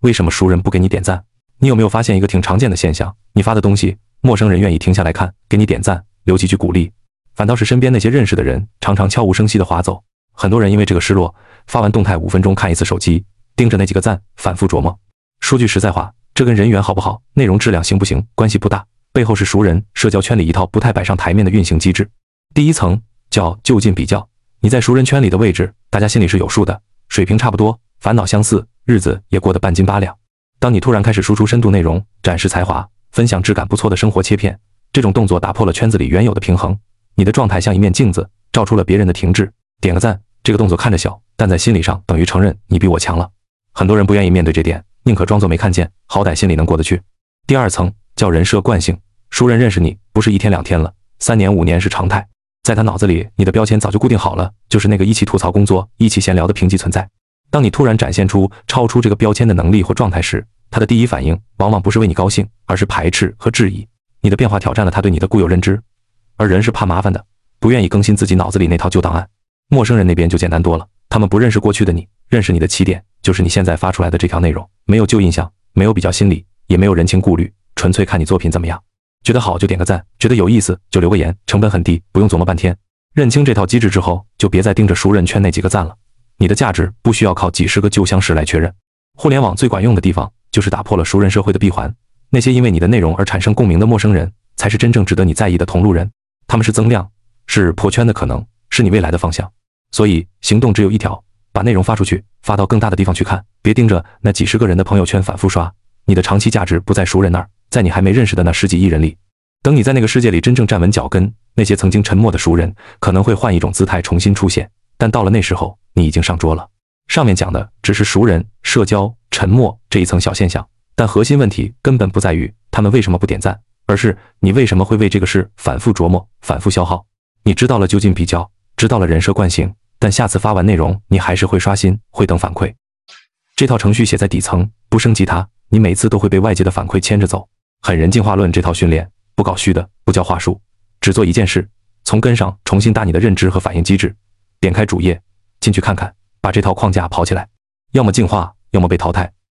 为什么熟人不给你点赞？你有没有发现一个挺常见的现象？你发的东西，陌生人愿意停下来看，给你点赞，留几句鼓励，反倒是身边那些认识的人，常常悄无声息地划走。很多人因为这个失落，发完动态5分钟看一次手机，盯着那几个赞，反复琢磨。说句实在话，这跟人缘好不好、内容质量行不行关系不大，背后是熟人社交圈里一套不太摆上台面的运行机制。第一层叫就近比较，你在熟人圈里的位置，大家心里是有数的，水平差不多，烦恼相似，日子也过得半斤八两。当你突然开始输出深度内容，展示才华，分享质感不错的生活切片，这种动作打破了圈子里原有的平衡，你的状态像一面镜子，照出了别人的停滞。点个赞，这个动作看着小，但在心理上等于承认你比我强了。很多人不愿意面对这点，宁可装作没看见，好歹心里能过得去。第二层叫人设惯性，熟人认识你不是1天2天了，3年5年是常态，在他脑子里，你的标签早就固定好了，就是那个一起吐槽工作、一起闲聊的平级存在。当你突然展现出超出这个标签的能力或状态时，他的第一反应往往不是为你高兴，而是排斥和质疑。你的变化挑战了他对你的固有认知，而人是怕麻烦的，不愿意更新自己脑子里那套旧档案。陌生人那边就简单多了，他们不认识过去的你，认识你的起点就是你现在发出来的这条内容，没有旧印象，没有比较心理，也没有人情顾虑，纯粹看你作品怎么样。觉得好就点个赞，觉得有意思就留个言，成本很低，不用琢磨半天。认清这套机制之后，就别再盯着熟人圈那几个赞了。你的价值不需要靠几十个旧相识来确认。互联网最管用的地方，就是打破了熟人社会的闭环。那些因为你的内容而产生共鸣的陌生人，才是真正值得你在意的同路人。他们是增量，是破圈的可能，是你未来的方向。所以行动只有一条，把内容发出去，发到更大的地方去看，别盯着那几十个人的朋友圈反复刷。你的长期价值不在熟人那儿，在你还没认识的那10几亿人里。等你在那个世界里真正站稳脚跟，那些曾经沉默的熟人可能会换一种姿态重新出现，但到了那时候，你已经上桌了。上面讲的只是熟人、社交、沉默这一层小现象，但核心问题根本不在于他们为什么不点赞，而是你为什么会为这个事反复琢磨、反复消耗。你知道了就近比较，知道了人设惯性，但下次发完内容，你还是会刷新，会等反馈。这套程序写在底层，不升级它，你每次都会被外界的反馈牵着走。狠人进化论这套训练，不搞虚的，不叫话术，只做一件事，从根上重新搭你的认知和反应机制。点开主页，进去看看，把这套框架跑起来，要么进化，要么被淘汰。